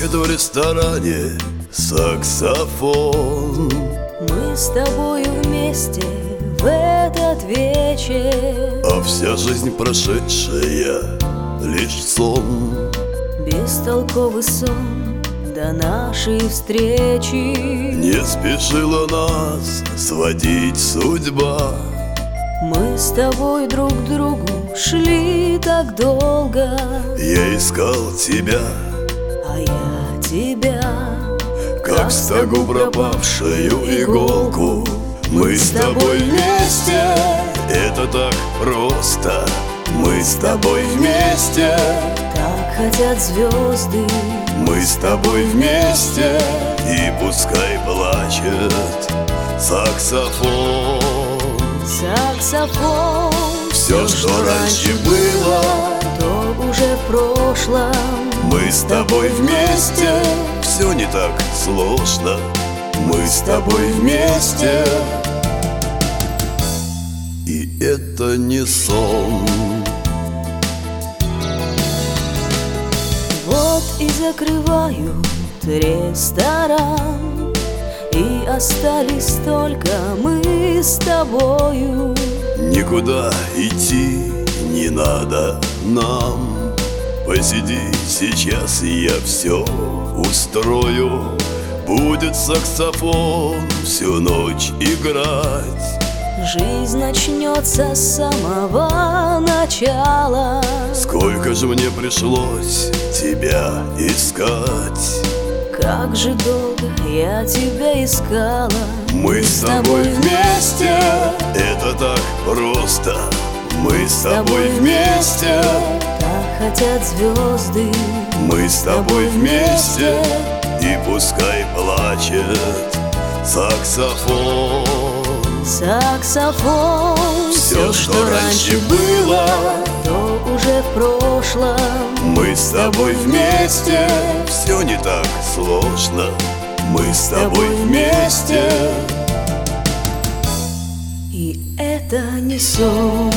звучит в ресторане саксофон. Мы с тобою вместе в этот вечер, а вся жизнь прошедшая лишь сон. Бестолковый сон до нашей встречи. Не спешила нас сводить судьба. Мы с тобой друг к другу шли так долго. Я искал тебя, а я тебя, как стогу пропавшую иголку. Мы с тобой вместе, это так просто. Мы с тобой вместе, так хотят звезды. Мы с тобой вместе, и пускай плачет саксофон. Саксофон. Все, что раньше было, то уже в прошлом. Мы с тобой вместе, все не так сложно. Мы с тобой вместе, и это не сон. Вот и закрывают ресторан, и остались только мы с тобою. Никуда идти не надо нам. Посиди сейчас, я все устрою. Будет саксофон всю ночь играть. Жизнь начнется с самого начала. Сколько же мне пришлось тебя искать. Как же долго я тебя искала. Мы с тобой вместе, это так просто. Мы с тобой вместе, так хотят звезды. Мы с тобой вместе, и пускай плачет саксофон. Саксофон. Все, что раньше было, то уже в прошлом. Мы с тобой вместе, все не так сложно. Мы с тобой вместе, и это не сон.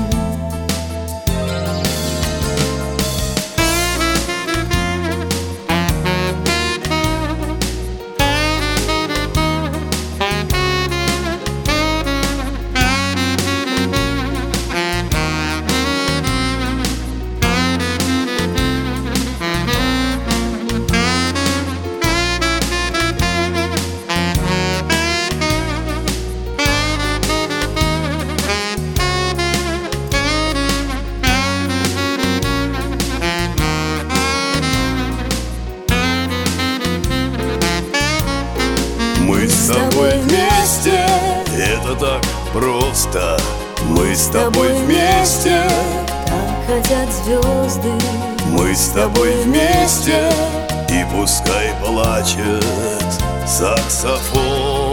мы с тобой вместе, это так просто. Мы с тобой вместе, так хотят звезды. Мы с тобой вместе, и пускай плачет саксофон.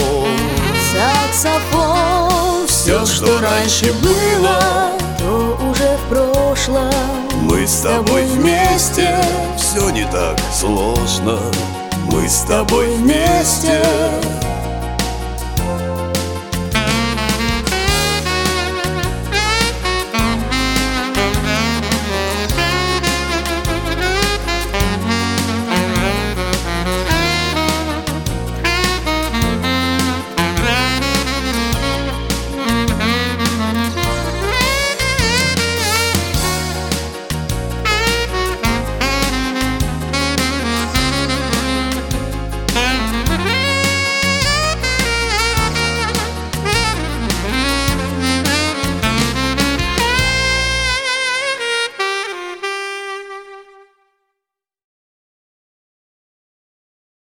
Саксофон. Все, что раньше было, то уже в прошлом. Мы с тобой вместе, все не так сложно. Мы с тобой вместе,